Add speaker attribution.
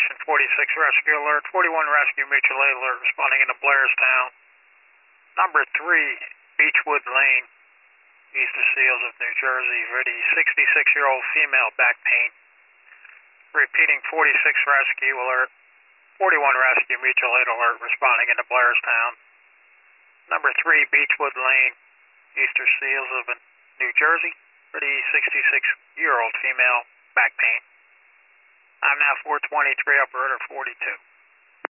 Speaker 1: Station 46 rescue alert, 41 rescue mutual aid alert responding into Blairstown. Number 3, Beechwood Lane, east of Seals of New Jersey, for the 66-year-old female back pain. Repeating 46 rescue alert, 41 rescue mutual aid alert responding into Blairstown. Number 3, Beechwood Lane, east of Seals of New Jersey, for the 66-year-old female back pain. I'm now 423, operator 42.